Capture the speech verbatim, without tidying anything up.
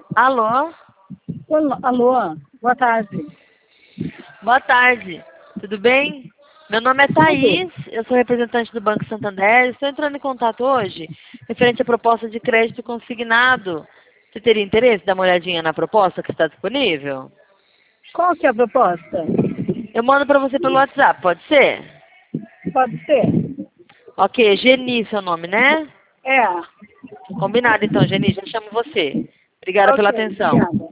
Alô? Olá, alô, boa tarde. Boa tarde. Tudo bem? Meu nome é Tudo? Thaís, eu sou representante do Banco Santander. Estou entrando em contato hoje referente à proposta de crédito consignado. Você teria interesse de dar uma olhadinha na proposta que está disponível? Qual que é a proposta? Eu mando para você pelo WhatsApp, pode ser? Pode ser? Ok, Geni, seu nome, né? É. Combinado então, Geni, já chamo você. Obrigada pela Ok, atenção. obrigada.